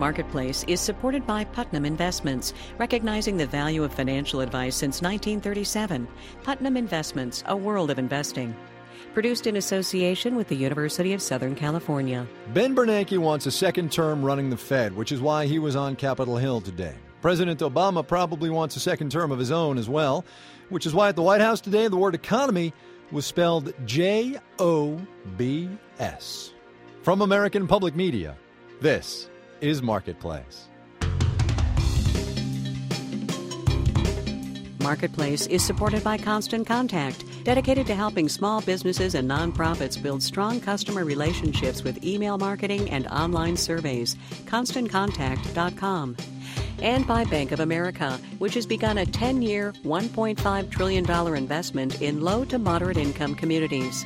Marketplace is supported by Putnam Investments, recognizing the value of financial advice since 1937. Putnam Investments, a world of investing. Produced in association with the University of Southern California. Ben Bernanke wants a second term running the Fed, which is why he was on Capitol Hill today. President Obama probably wants a second term of his own as well, which is why at the White House today the word economy was spelled Jobs. From American Public Media, this is Marketplace. Marketplace is supported by Constant Contact, dedicated to helping small businesses and nonprofits build strong customer relationships with email marketing and online surveys. ConstantContact.com. And by Bank of America, which has begun a 10-year, $1.5 trillion investment in low to moderate income communities.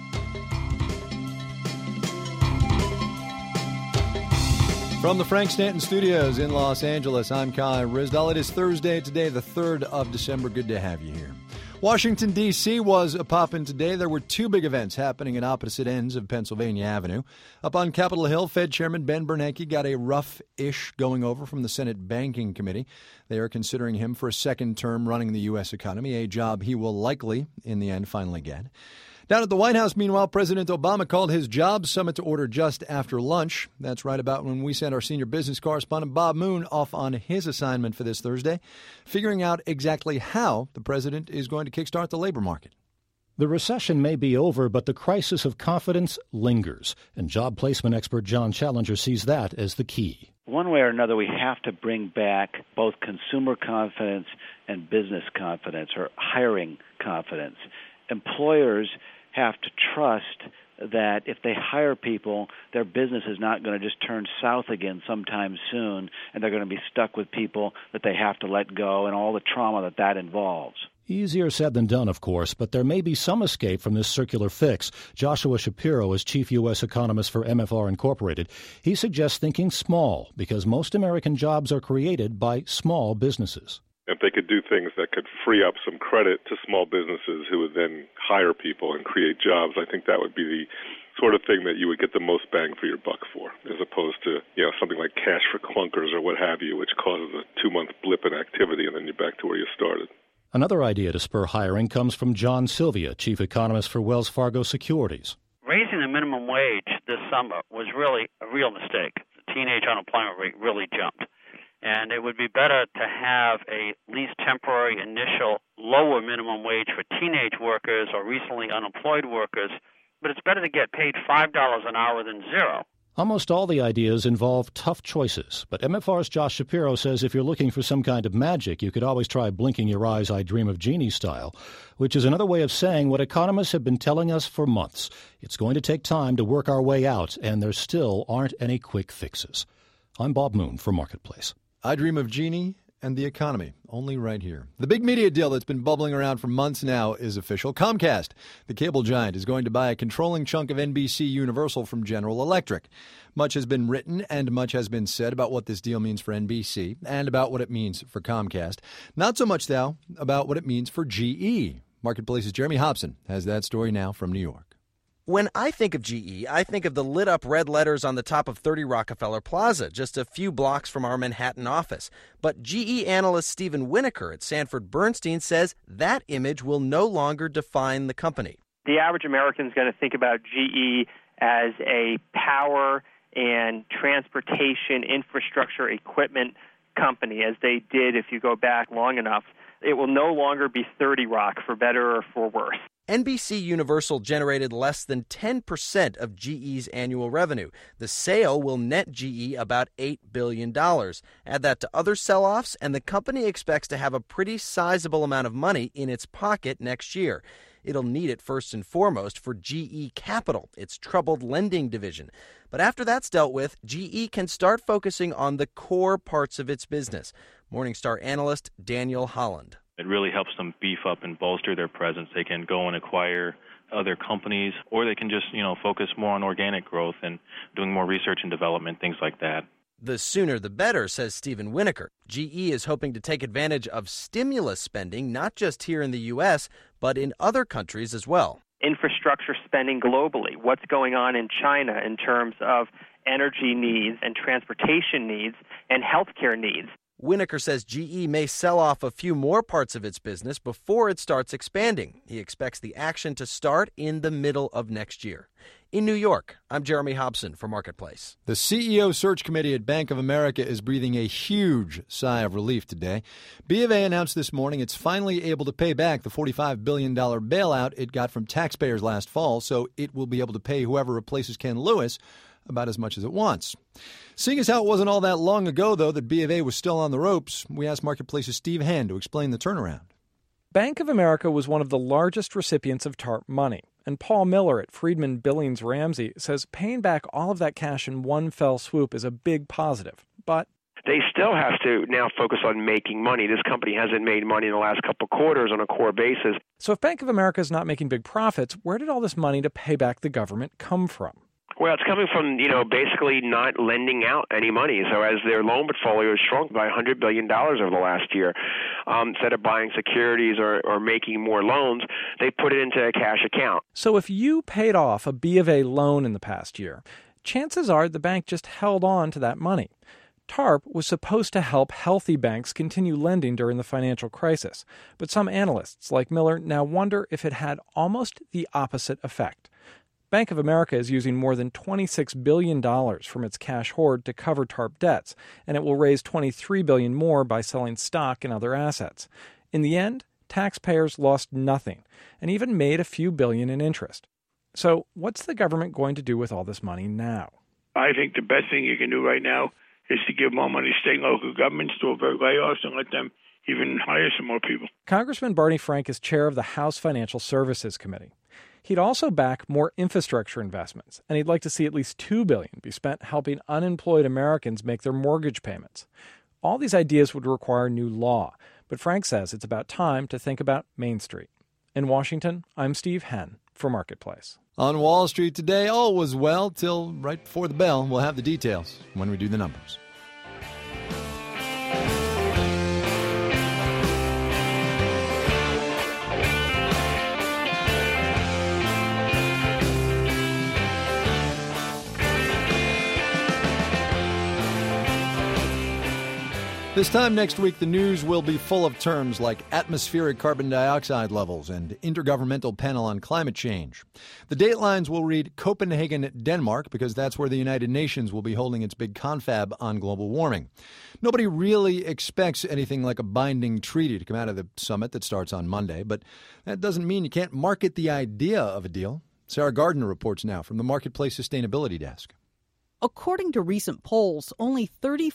From the Frank Stanton Studios in Los Angeles, I'm Kai Ryssdal. It is Thursday today, the 3rd of December. Good to have you here. Washington, D.C. was a pop-in today. There were two big events happening at opposite ends of Pennsylvania Avenue. Up on Capitol Hill, Fed Chairman Ben Bernanke got a rough-ish going over from the Senate Banking Committee. They are considering him for a second term running the U.S. economy, a job he will likely, in the end, finally get. Down at the White House, meanwhile, President Obama called his jobs summit to order just after lunch. That's right about when we sent our senior business correspondent Bob Moon off on his assignment for this Thursday, figuring out exactly how the president is going to kickstart the labor market. The recession may be over, but the crisis of confidence lingers, and job placement expert John Challenger sees that as the key. One way or another, we have to bring back both consumer confidence and business confidence, or hiring confidence. Employers have to trust that if they hire people, their business is not going to just turn south again sometime soon, and they're going to be stuck with people that they have to let go and all the trauma that involves. Easier said than done, of course, but there may be some escape from this circular fix. Joshua Shapiro is chief U.S. economist for MFR Incorporated. He suggests thinking small, because most American jobs are created by small businesses. If they could do things that could free up some credit to small businesses who would then hire people and create jobs, I think that would be the sort of thing that you would get the most bang for your buck for, as opposed to, something like cash for clunkers or what have you, which causes a 2-month blip in activity and then you're back to where you started. Another idea to spur hiring comes from John Sylvia, chief economist for Wells Fargo Securities. Raising the minimum wage this summer was really a real mistake. The teenage unemployment rate really jumped. And it would be better to have a at least temporary initial lower minimum wage for teenage workers or recently unemployed workers, but it's better to get paid $5 an hour than zero. Almost all the ideas involve tough choices, but MFR's Josh Shapiro says if you're looking for some kind of magic, you could always try blinking your eyes, I dream of Jeannie style, which is another way of saying what economists have been telling us for months. It's going to take time to work our way out, and there still aren't any quick fixes. I'm Bob Moon for Marketplace. I Dream of Jeannie and the economy, only right here. The big media deal that's been bubbling around for months now is official. Comcast, the cable giant, is going to buy a controlling chunk of NBC Universal from General Electric. Much has been written and much has been said about what this deal means for NBC and about what it means for Comcast. Not so much, though, about what it means for GE. Marketplace's Jeremy Hobson has that story now from New York. When I think of GE, I think of the lit-up red letters on the top of 30 Rockefeller Plaza, just a few blocks from our Manhattan office. But GE analyst Stephen Winokur at Sanford Bernstein says that image will no longer define the company. The average American is going to think about GE as a power and transportation infrastructure equipment company, as they did if you go back long enough. It will no longer be 30 Rock, for better or for worse. NBC Universal generated less than 10% of GE's annual revenue. The sale will net GE about $8 billion. Add that to other sell-offs, and the company expects to have a pretty sizable amount of money in its pocket next year. It'll need it first and foremost for GE Capital, its troubled lending division. But after that's dealt with, GE can start focusing on the core parts of its business. Morningstar analyst Daniel Holland. It really helps them beef up and bolster their presence. They can go and acquire other companies, or they can just, focus more on organic growth and doing more research and development, things like that. The sooner the better, says Stephen Winokur. GE is hoping to take advantage of stimulus spending, not just here in the U.S., but in other countries as well. Infrastructure spending globally, what's going on in China in terms of energy needs and transportation needs and healthcare needs. Winokur says GE may sell off a few more parts of its business before it starts expanding. He expects the action to start in the middle of next year. In New York, I'm Jeremy Hobson for Marketplace. The CEO search committee at Bank of America is breathing a huge sigh of relief today. B of A announced this morning it's finally able to pay back the $45 billion bailout it got from taxpayers last fall, so it will be able to pay whoever replaces Ken Lewis about as much as it wants. Seeing as how it wasn't all that long ago, though, that B of A was still on the ropes, we asked Marketplace's Steve Henn to explain the turnaround. Bank of America was one of the largest recipients of TARP money, and Paul Miller at Friedman Billings Ramsey says paying back all of that cash in one fell swoop is a big positive. But they still have to now focus on making money. This company hasn't made money in the last couple of quarters on a core basis. So if Bank of America is not making big profits, where did all this money to pay back the government come from? Well, it's coming from, basically not lending out any money. So as their loan portfolio has shrunk by $100 billion over the last year, instead of buying securities or making more loans, they put it into a cash account. So if you paid off a B of A loan in the past year, chances are the bank just held on to that money. TARP was supposed to help healthy banks continue lending during the financial crisis. But some analysts, like Miller, now wonder if it had almost the opposite effect. Bank of America is using more than $26 billion from its cash hoard to cover TARP debts, and it will raise $23 billion more by selling stock and other assets. In the end, taxpayers lost nothing, and even made a few billion in interest. So what's the government going to do with all this money now? I think the best thing you can do right now is to give more money to state and local governments to avert layoffs and let them even hire some more people. Congressman Barney Frank is chair of the House Financial Services Committee. He'd also back more infrastructure investments, and he'd like to see at least $2 billion be spent helping unemployed Americans make their mortgage payments. All these ideas would require new law, but Frank says it's about time to think about Main Street. In Washington, I'm Steve Henn for Marketplace. On Wall Street today, all was well till right before the bell. We'll have the details when we do the numbers. This time next week, the news will be full of terms like atmospheric carbon dioxide levels and Intergovernmental Panel on Climate Change. The datelines will read Copenhagen, Denmark, because that's where the United Nations will be holding its big confab on global warming. Nobody really expects anything like a binding treaty to come out of the summit that starts on Monday, but that doesn't mean you can't market the idea of a deal. Sarah Gardner reports now from the Marketplace Sustainability Desk. According to recent polls, only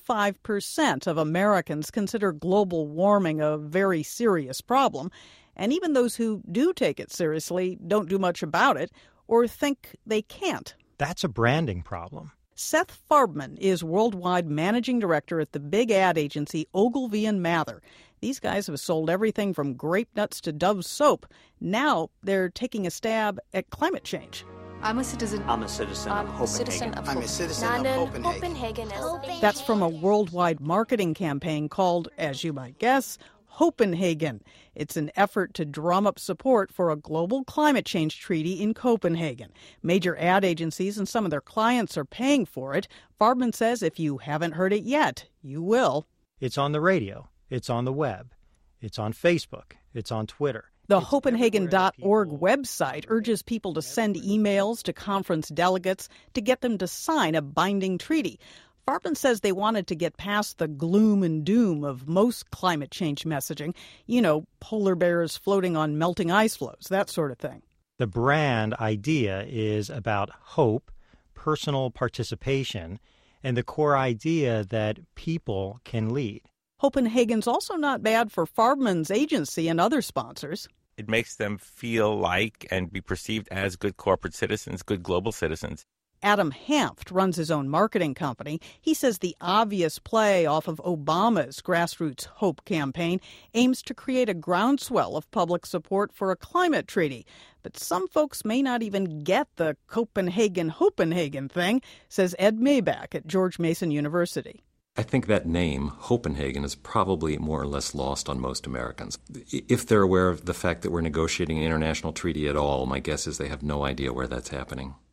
35% of Americans consider global warming a very serious problem. And even those who do take it seriously don't do much about it or think they can't. That's a branding problem. Seth Farbman is worldwide managing director at the big ad agency Ogilvy & Mather. These guys have sold everything from grape nuts to Dove soap. Now they're taking a stab at climate change. I'm a citizen. I'm a citizen of Copenhagen. I'm a citizen of Copenhagen. That's from a worldwide marketing campaign called, as you might guess, Copenhagen. It's an effort to drum up support for a global climate change treaty in Copenhagen. Major ad agencies and some of their clients are paying for it. Farbman says if you haven't heard it yet, you will. It's on the radio. It's on the web. It's on Facebook. It's on Twitter. The Copenhagen.org website urges people to send emails to conference delegates to get them to sign a binding treaty. Farbman says they wanted to get past the gloom and doom of most climate change messaging. You know, polar bears floating on melting ice floes, that sort of thing. The brand idea is about hope, personal participation, and the core idea that people can lead. Copenhagen's also not bad for Farbman's agency and other sponsors. It makes them feel like and be perceived as good corporate citizens, good global citizens. Adam Hanft runs his own marketing company. He says the obvious play off of Obama's grassroots hope campaign aims to create a groundswell of public support for a climate treaty. But some folks may not even get the Copenhagen thing, says Ed Maybach at George Mason University. I think that name, Copenhagen, is probably more or less lost on most Americans. If they're aware of the fact that we're negotiating an international treaty at all, my guess is they have no idea where that's happening.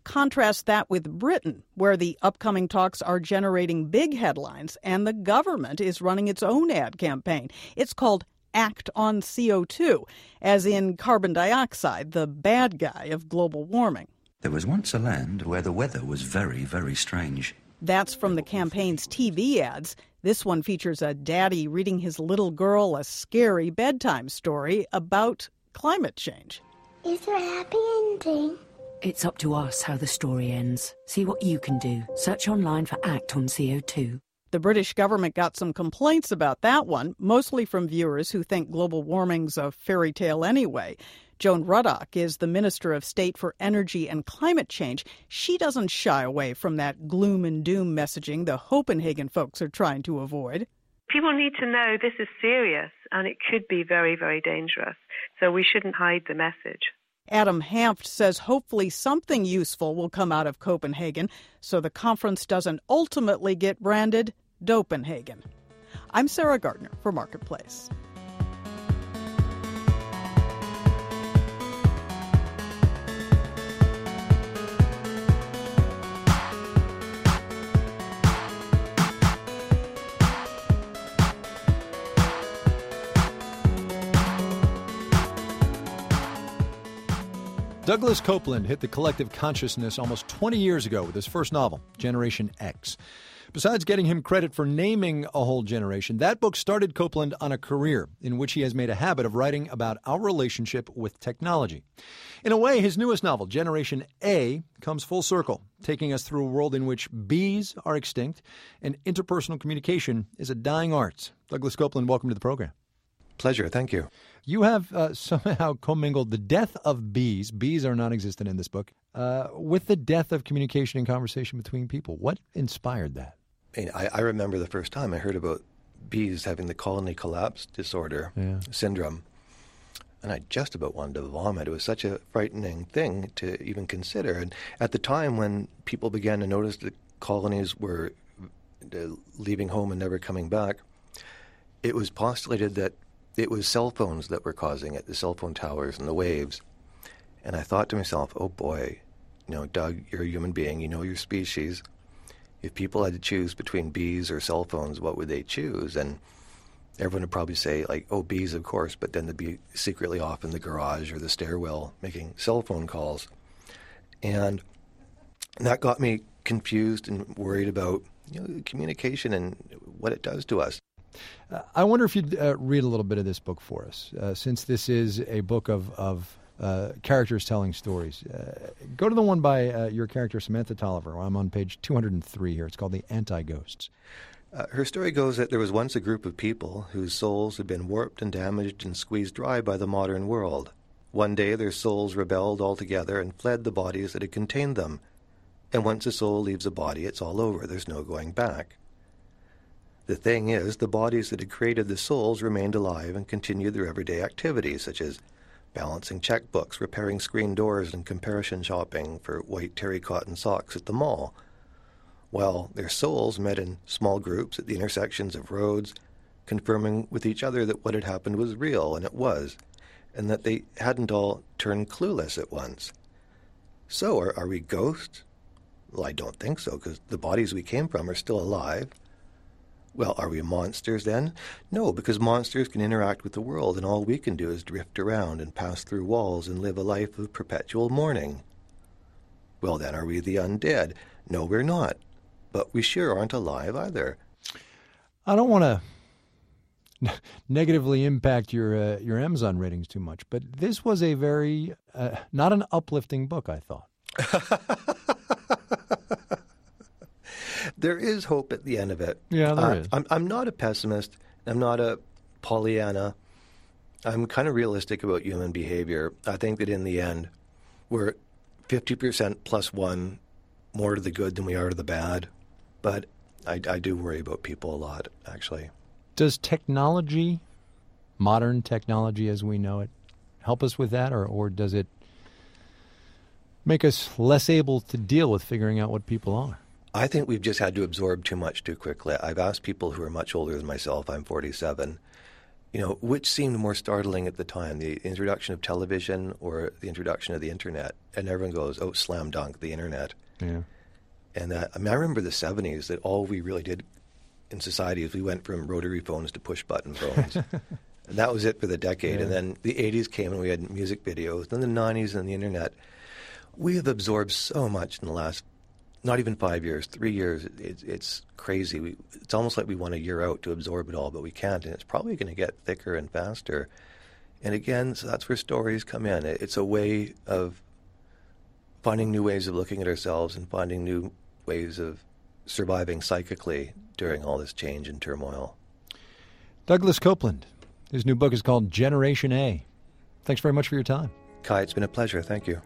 Contrast that with Britain, where the upcoming talks are generating big headlines and the government is running its own ad campaign. It's called Act on CO2, as in carbon dioxide, the bad guy of global warming. There was once a land where the weather was very, very strange. That's from the campaign's TV ads. This one features a daddy reading his little girl a scary bedtime story about climate change. Is there a happy ending? It's up to us how the story ends. See what you can do. Search online for Act on CO2. The British government got some complaints about that one, mostly from viewers who think global warming's a fairy tale anyway. Joan Ruddock is the Minister of State for Energy and Climate Change. She doesn't shy away from that gloom and doom messaging the Copenhagen folks are trying to avoid. People need to know this is serious and it could be very, very dangerous. So we shouldn't hide the message. Adam Hanft says hopefully something useful will come out of Copenhagen so the conference doesn't ultimately get branded Dopenhagen. I'm Sarah Gardner for Marketplace. Douglas Coupland hit the collective consciousness almost 20 years ago with his first novel, Generation X. Besides getting him credit for naming a whole generation, that book started Coupland on a career in which he has made a habit of writing about our relationship with technology. In a way, his newest novel, Generation A, comes full circle, taking us through a world in which bees are extinct and interpersonal communication is a dying art. Douglas Coupland, welcome to the program. Pleasure. Thank you. You have somehow commingled the death of bees are non-existent in this book, with the death of communication and conversation between people. What inspired that? I remember the first time I heard about bees having the colony collapse disorder syndrome, and I just about wanted to vomit. It was such a frightening thing to even consider. And at the time when people began to notice that colonies were leaving home and never coming back, it was postulated that it was cell phones that were causing it, the cell phone towers and the waves. And I thought to myself, oh boy, Doug, you're a human being, you know your species. If people had to choose between bees or cell phones, what would they choose? And everyone would probably say, oh, bees, of course, but then they'd be secretly off in the garage or the stairwell making cell phone calls. And that got me confused and worried about communication and what it does to us. I wonder if you'd read a little bit of this book for us, since this is a book of characters telling stories. Go to the one by your character, Samantha Tolliver. I'm on page 203 here. It's called The Anti-Ghosts. Her story goes that there was once a group of people whose souls had been warped and damaged and squeezed dry by the modern world. One day their souls rebelled altogether and fled the bodies that had contained them. And once a soul leaves a body, it's all over. There's no going back. The thing is, the bodies that had created the souls remained alive and continued their everyday activities, such as balancing checkbooks, repairing screen doors, and comparison shopping for white terry cotton socks at the mall. While their souls met in small groups at the intersections of roads, confirming with each other that what had happened was real, and it was, and that they hadn't all turned clueless at once. So, are we ghosts? Well, I don't think so, because the bodies we came from are still alive. Well, are we monsters then? No, because monsters can interact with the world, and all we can do is drift around and pass through walls and live a life of perpetual mourning. Well, then, are we the undead? No, we're not. But we sure aren't alive either. I don't want to negatively impact your Amazon ratings too much, but this was a very, not an uplifting book, I thought. There is hope at the end of it. Yeah, there is. I'm not a pessimist. I'm not a Pollyanna. I'm kind of realistic about human behavior. I think that in the end, we're 50% plus one more to the good than we are to the bad. But I do worry about people a lot, actually. Does technology, modern technology as we know it, help us with that, or does it make us less able to deal with figuring out what people are? I think we've just had to absorb too much too quickly. I've asked people who are much older than myself, I'm 47, which seemed more startling at the time, the introduction of television or the introduction of the Internet? And everyone goes, oh, slam dunk, the Internet. Yeah. And I remember the 70s that all we really did in society is we went from rotary phones to push-button phones. And that was it for the decade. Yeah. And then the 80s came and we had music videos. Then the 90s and the Internet. We have absorbed so much in the last, not even 5 years, 3 years. It's crazy. It's almost like we want a year out to absorb it all, but we can't. And it's probably going to get thicker and faster. And again, so that's where stories come in. It's a way of finding new ways of looking at ourselves and finding new ways of surviving psychically during all this change and turmoil. Douglas Copeland, his new book is called Generation A. Thanks very much for your time. Kai, it's been a pleasure. Thank you.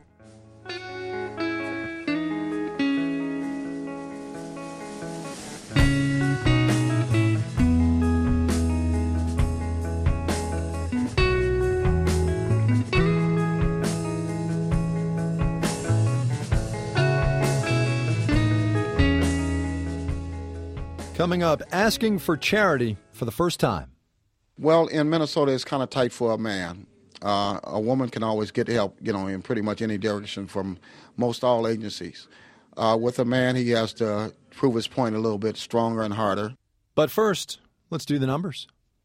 Coming up, asking for charity for the first time. Well, in Minnesota, it's kind of tight for a man. A woman can always get help, in pretty much any direction from most all agencies. With a man, he has to prove his point a little bit stronger and harder. But first, let's do the numbers.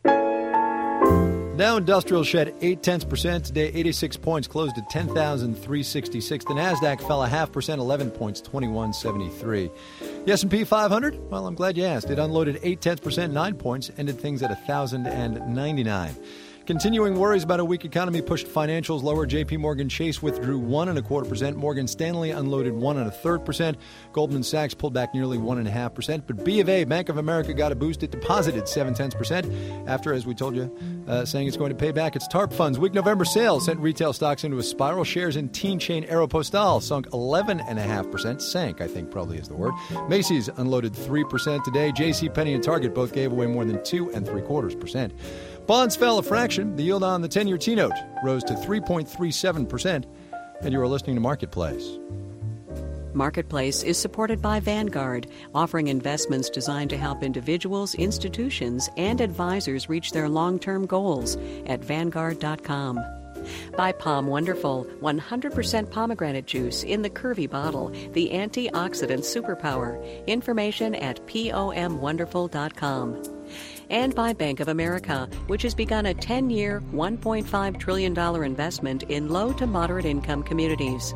Dow Industrial shed 0.8% today, 86 points, closed at 10,366. The Nasdaq fell 0.5%, 11 points, 2173. The S&P 500, well, I'm glad you asked. It unloaded 0.8%, 9 points, ended things at 1,099. Continuing worries about a weak economy pushed financials lower. J.P. Morgan Chase withdrew 1.25%. Morgan Stanley unloaded 1.33%. Goldman Sachs pulled back nearly 1.5%. But B of A, Bank of America, got a boost. It deposited 0.7% after, as we told you, saying it's going to pay back its TARP funds. Weak November sales sent retail stocks into a spiral. Shares in teen chain Aeropostale sunk 11.5%. Sank, I think probably is the word. Macy's unloaded 3% today. JCPenney and Target both gave away more than 2.75%. Bonds fell a fraction. The yield on the 10-year T-note rose to 3.37%. And you are listening to Marketplace. Marketplace is supported by Vanguard, offering investments designed to help individuals, institutions, and advisors reach their long-term goals at Vanguard.com. By Palm Wonderful, 100% pomegranate juice in the curvy bottle, the antioxidant superpower. Information at POMWonderful.com. And by Bank of America, which has begun a 10-year, $1.5 trillion investment in low to moderate income communities.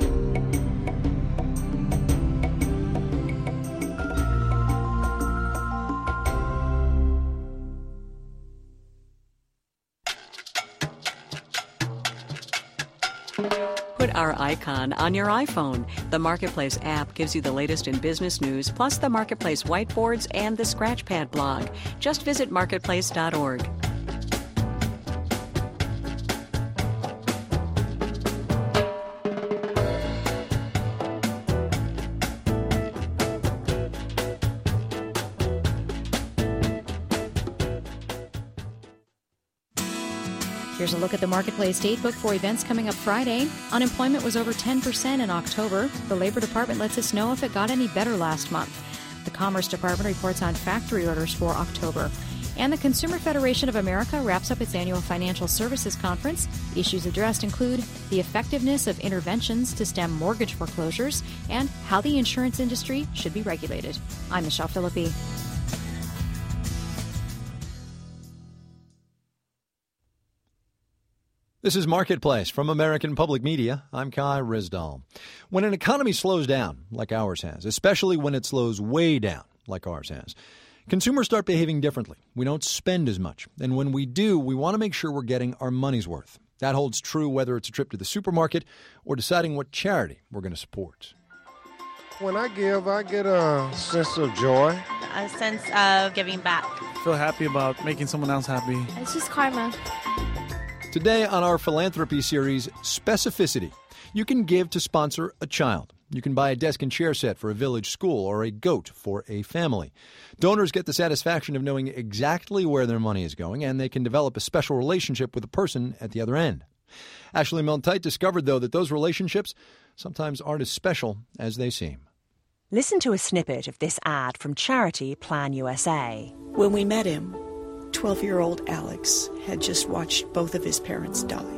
Put our icon on your iPhone. The Marketplace app gives you the latest in business news, plus the Marketplace whiteboards and the Scratchpad blog. Just visit marketplace.org. Here's a look at the Marketplace Datebook for events coming up Friday. Unemployment was over 10% in October. The Labor Department lets us know if it got any better last month. The Commerce Department reports on factory orders for October. And the Consumer Federation of America wraps up its annual financial services conference. Issues addressed include the effectiveness of interventions to stem mortgage foreclosures and how the insurance industry should be regulated. I'm Michelle Philippi. This is Marketplace from American Public Media. I'm Kai Ryssdal. When an economy slows down, like ours has, especially when it slows way down, like ours has, consumers start behaving differently. We don't spend as much. And when we do, we want to make sure we're getting our money's worth. That holds true whether it's a trip to the supermarket or deciding what charity we're going to support. When I give, I get a sense of joy. A sense of giving back. Feel happy about making someone else happy. It's just karma. Today on our philanthropy series, Specificity. You can give to sponsor a child. You can buy a desk and chair set for a village school or a goat for a family. Donors get the satisfaction of knowing exactly where their money is going, and they can develop a special relationship with the person at the other end. Ashley Milne-Tite discovered, though, that those relationships sometimes aren't as special as they seem. Listen to a snippet of this ad from charity Plan USA. When we met him, 12-year-old Alex had just watched both of his parents die.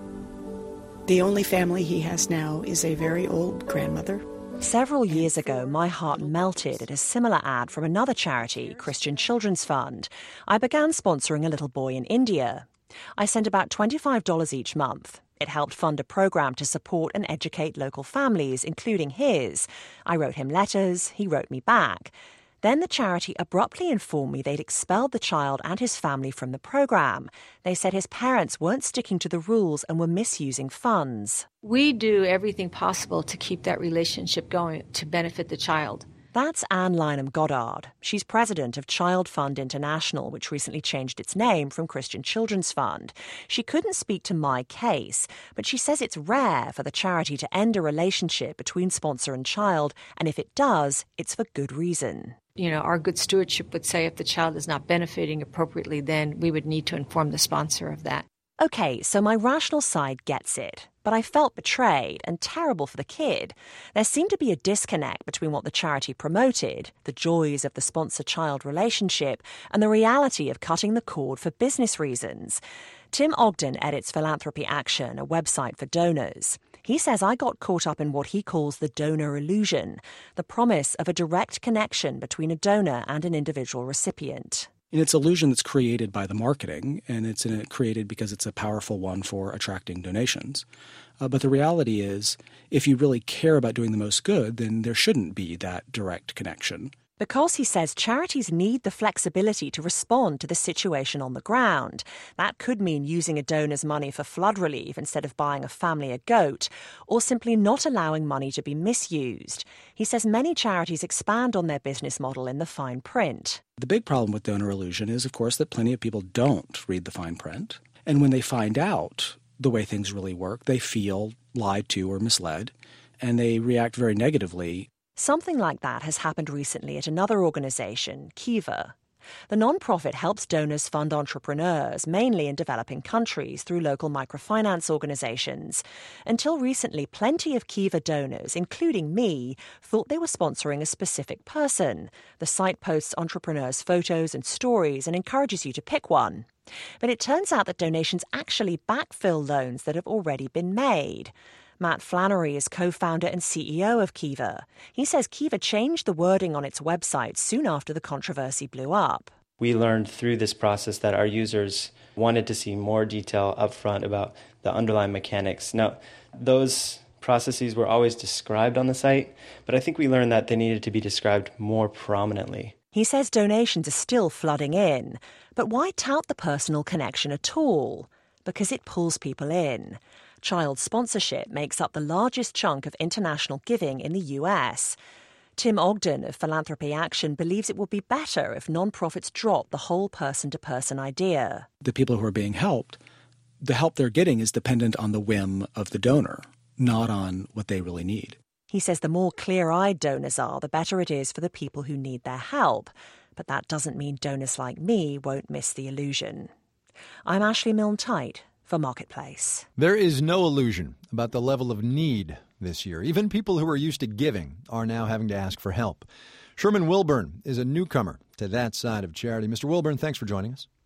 The only family he has now is a very old grandmother. Several years ago, my heart melted at a similar ad from another charity, Christian Children's Fund. I began sponsoring a little boy in India. I sent about $25 each month. It helped fund a program to support and educate local families, including his. I wrote him letters, he wrote me back. Then the charity abruptly informed me they'd expelled the child and his family from the program. They said his parents weren't sticking to the rules and were misusing funds. We do everything possible to keep that relationship going to benefit the child. That's Anne Lynham Goddard. She's president of Child Fund International, which recently changed its name from Christian Children's Fund. She couldn't speak to my case, but she says it's rare for the charity to end a relationship between sponsor and child, and if it does, it's for good reason. You know, our good stewardship would say if the child is not benefiting appropriately, then we would need to inform the sponsor of that. Okay, so my rational side gets it, but I felt betrayed and terrible for the kid. There seemed to be a disconnect between what the charity promoted, the joys of the sponsor-child relationship, and the reality of cutting the cord for business reasons. Tim Ogden edits Philanthropy Action, a website for donors. He says I got caught up in what he calls the donor illusion, the promise of a direct connection between a donor and an individual recipient. And it's an illusion that's created by the marketing, and it's created because it's a powerful one for attracting donations. But the reality is, if you really care about doing the most good, then there shouldn't be that direct connection. Because, he says, charities need the flexibility to respond to the situation on the ground. That could mean using a donor's money for flood relief instead of buying a family a goat, or simply not allowing money to be misused. He says many charities expand on their business model in the fine print. The big problem with donor illusion is, of course, that plenty of people don't read the fine print. And when they find out the way things really work, they feel lied to or misled, and they react very negatively. Something like that has happened recently at another organisation, Kiva. The non-profit helps donors fund entrepreneurs, mainly in developing countries, through local microfinance organisations. Until recently, plenty of Kiva donors, including me, thought they were sponsoring a specific person. The site posts entrepreneurs' photos and stories and encourages you to pick one. But it turns out that donations actually backfill loans that have already been made. Matt Flannery is co-founder and CEO of Kiva. He says Kiva changed the wording on its website soon after the controversy blew up. We learned through this process that our users wanted to see more detail up front about the underlying mechanics. Now, those processes were always described on the site, but I think we learned that they needed to be described more prominently. He says donations are still flooding in. But why tout the personal connection at all? Because it pulls people in. Child sponsorship makes up the largest chunk of international giving in the US. Tim Ogden of Philanthropy Action believes it would be better if non-profits drop the whole person-to-person idea. The people who are being helped, the help they're getting is dependent on the whim of the donor, not on what they really need. He says the more clear-eyed donors are, the better it is for the people who need their help. But that doesn't mean donors like me won't miss the illusion. I'm Ashley Milne-Tite for Marketplace. There is no illusion about the level of need this year. Even people who are used to giving are now having to ask for help. Sherman Wilburn is a newcomer to that side of charity. Mr. Wilburn, thanks for joining us.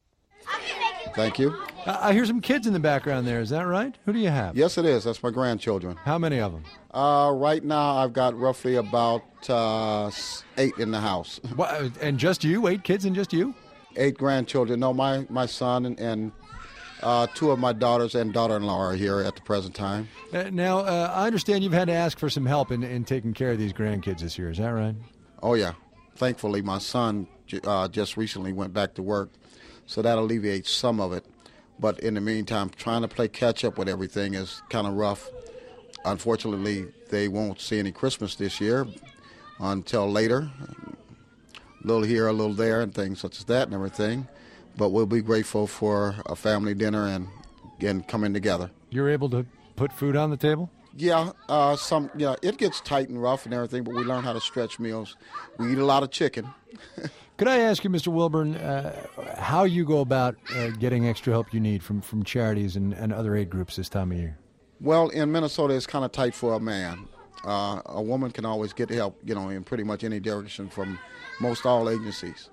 Thank you. I hear some kids in the background there. Is that right? Who do you have? Yes, it is. That's my grandchildren. How many of them? Right now, I've got roughly about 8 in the house. What, and just you? 8 kids and just you? 8 grandchildren. No, my son and 2 of my daughters and daughter-in-law are here at the present time. Now, I understand you've had to ask for some help in taking care of these grandkids this year. Is that right? Oh, yeah. Thankfully, my son just recently went back to work, so that alleviates some of it. But in the meantime, trying to play catch-up with everything is kind of rough. Unfortunately, they won't see any Christmas this year until later. A little here, a little there, and things such as that and everything. But we'll be grateful for a family dinner and again coming together. You're able to put food on the table? Yeah, it gets tight and rough and everything, but we learn how to stretch meals. We eat a lot of chicken. Could I ask you, Mr. Wilburn, how you go about getting extra help you need from charities and other aid groups this time of year? Well, in Minnesota, it's kind of tight for a man. A woman can always get help, in pretty much any direction from most all agencies.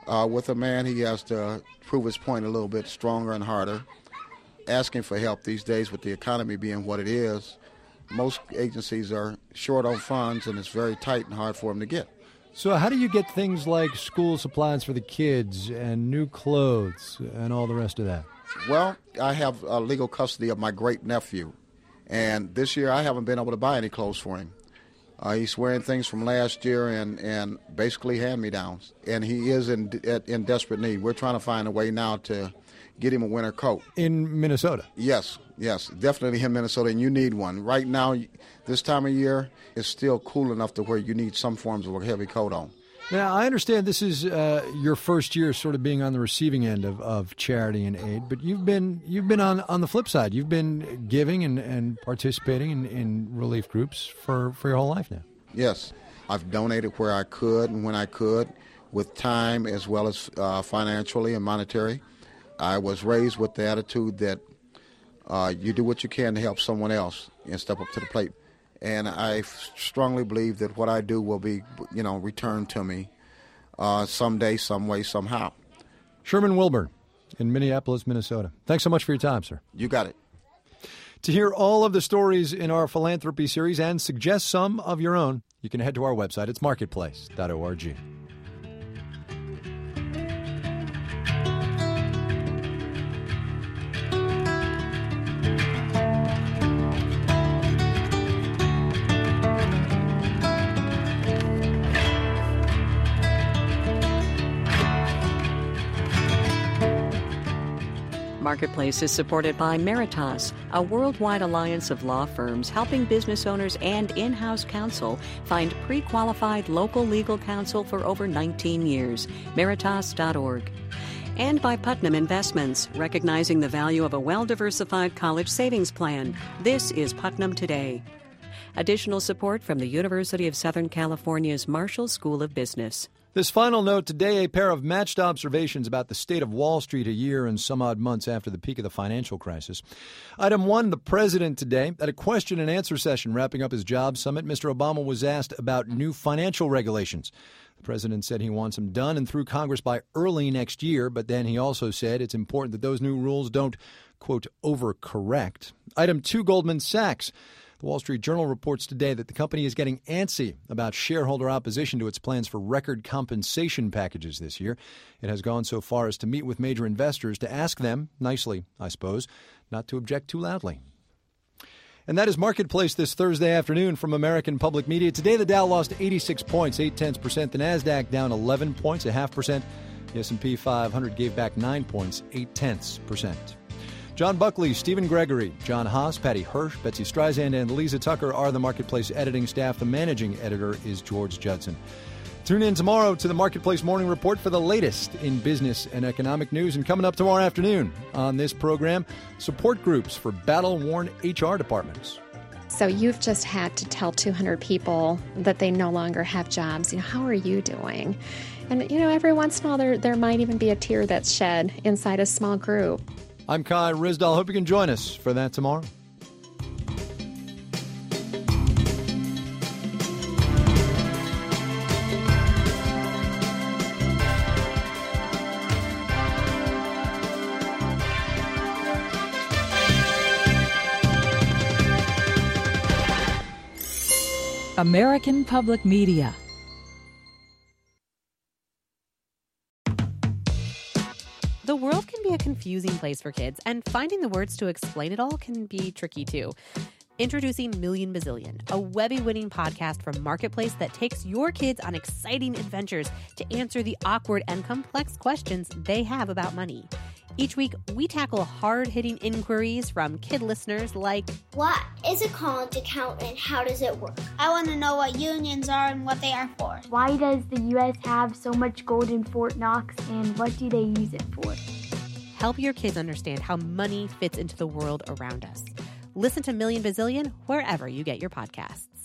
With a man, he has to prove his point a little bit stronger and harder. Asking for help these days with the economy being what it is, most agencies are short on funds, and it's very tight and hard for them to get. So how do you get things like school supplies for the kids and new clothes and all the rest of that? Well, I have legal custody of my great-nephew, and this year I haven't been able to buy any clothes for him. He's wearing things from last year and basically hand-me-downs, and he is in desperate need. We're trying to find a way now to get him a winter coat. In Minnesota? Yes, definitely in Minnesota, and you need one. Right now, this time of year, it's still cool enough to where you need some forms of a heavy coat on. Now, I understand this is your first year sort of being on the receiving end of charity and aid, but you've been on the flip side. You've been giving and participating in relief groups for your whole life now. Yes. I've donated where I could and when I could, with time as well as financially and monetary. I was raised with the attitude that you do what you can to help someone else and step up to the plate. And I strongly believe that what I do will be, returned to me someday, some way, somehow. Sherman Wilburn in Minneapolis, Minnesota. Thanks so much for your time, sir. You got it. To hear all of the stories in our philanthropy series and suggest some of your own, you can head to our website. It's marketplace.org. Marketplace is supported by Meritas, a worldwide alliance of law firms helping business owners and in-house counsel find pre-qualified local legal counsel for over 19 years. Meritas.org. And by Putnam Investments, recognizing the value of a well-diversified college savings plan. This is Putnam Today. Additional support from the University of Southern California's Marshall School of Business. This final note today, a pair of matched observations about the state of Wall Street a year and some odd months after the peak of the financial crisis. Item 1, the president today. At a question and answer session wrapping up his job summit, Mr. Obama was asked about new financial regulations. The president said he wants them done and through Congress by early next year, but then he also said it's important that those new rules don't, quote, overcorrect. Item 2, Goldman Sachs. The Wall Street Journal reports today that the company is getting antsy about shareholder opposition to its plans for record compensation packages this year. It has gone so far as to meet with major investors to ask them, nicely, I suppose, not to object too loudly. And that is Marketplace this Thursday afternoon from American Public Media. Today, the Dow lost 86 points, 0.8%. The NASDAQ down 11 points, 0.5%. The S&P 500 gave back 9 points, 0.8%. John Buckley, Stephen Gregory, John Haas, Patty Hirsch, Betsy Streisand, and Lisa Tucker are the Marketplace editing staff. The managing editor is George Judson. Tune in tomorrow to the Marketplace Morning Report for the latest in business and economic news. And coming up tomorrow afternoon on this program, support groups for battle-worn HR departments. So you've just had to tell 200 people that they no longer have jobs. How are you doing? And, every once in a while there might even be a tear that's shed inside a small group. I'm Kai Ryssdal. Hope you can join us for that tomorrow. American Public Media. The world can be a confusing place for kids, and finding the words to explain it all can be tricky too. Introducing Million Bazillion, a Webby-winning podcast from Marketplace that takes your kids on exciting adventures to answer the awkward and complex questions they have about money. Each week, we tackle hard-hitting inquiries from kid listeners like, what is a college account and how does it work? I want to know what unions are and what they are for. Why does the U.S. have so much gold in Fort Knox and what do they use it for? Help your kids understand how money fits into the world around us. Listen to Million Bazillion wherever you get your podcasts.